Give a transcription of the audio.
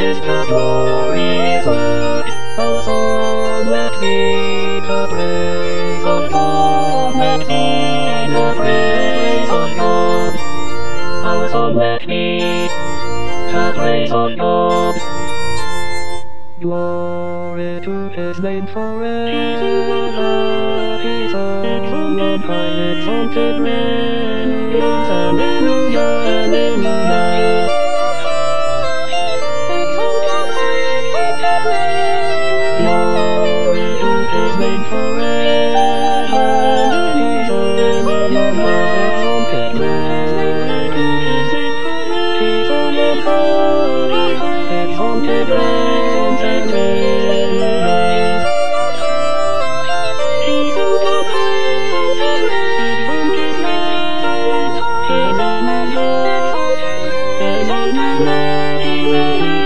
is the glorious word. Oh, so let me the praise of God. Let me the praise of God. Oh, so let me the praise of God. Glory to his name forever. His own high exalted reigns. Alleluia, alleluia. Glory to his name forever. His own high exalted reigns. His own high exalted reigns and reigns. His own high exalted reigns. His own high exalted reigns.